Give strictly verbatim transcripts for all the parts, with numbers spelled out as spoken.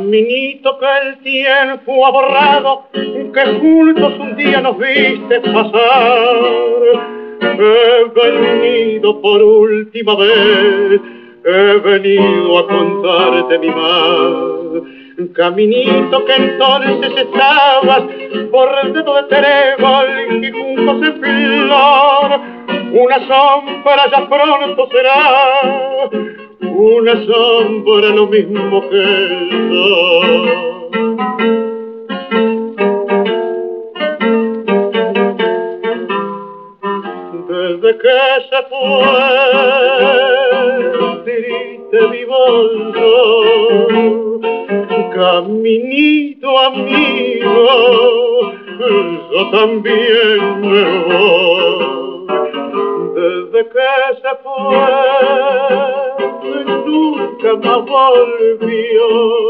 Caminito que el tiempo ha borrado, que juntos un día nos viste pasar. He venido por última vez, he venido a contarte mi mal. Caminito que entonces estabas por el dedo de trébol y juntos en flor. Una sombra ya pronto será, una sombra lo mismo que el sol. Desde que se fue, triste vivo yo, caminito amigo, yo también me voy. Desde que se fue, nunca más volvió,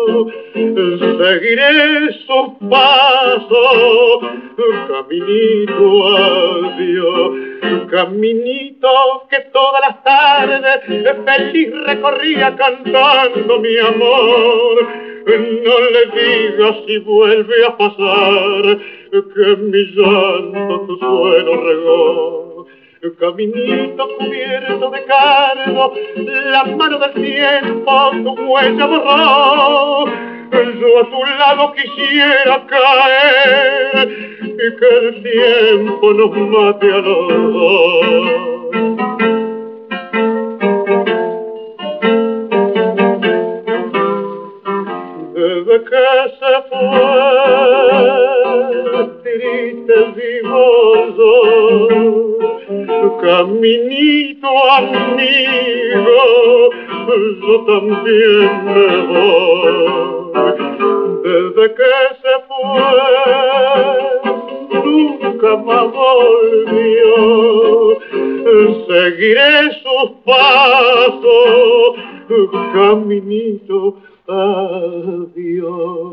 seguiré sus pasos, caminito adiós. Caminito que todas las tardes feliz recorría cantando mi amor. No le digas si vuelve a pasar que mi llanto tu suelo regó. Caminito cubierto de cardo, la mano del tiempo tu huella borró. Yo a tu lado quisiera caer y que el tiempo nos mate a los dos. Desde que se fue, triste vivo yo, caminito amigo, yo también me voy. Desde que se fue, nunca más volvió, seguiré sus pasos, caminito adiós.